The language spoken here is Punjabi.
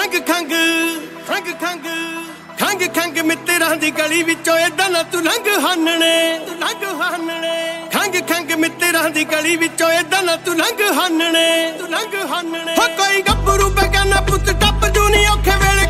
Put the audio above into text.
ਖੰਗ ਖੰਗ ਖੰਗ ਖੰਗ ਖੰਗ ਖੰਗ ਮਿੱਤਰਾਂ ਦੀ ਗਲੀ ਵਿੱਚੋਂ ਏਦਾਂ ਨਾ ਤੂੰ ਲੰਘ ਹਾਨਣੇ ਖੰਗ ਖੰਗ ਮਿੱਤਰਾਂ ਦੀ ਗਲੀ ਵਿੱਚੋਂ ਏਦਾਂ ਨਾ ਤੂੰ ਲੰਘ ਹਾਨਣੇ ਹੋ ਕੋਈ ਗੱਭਰੂ ਬੇਗਾਨਾ ਪੁੱਤ ਟੱਪ ਜੂ ਨੀ ਔਖੇ ਵੇਲੇ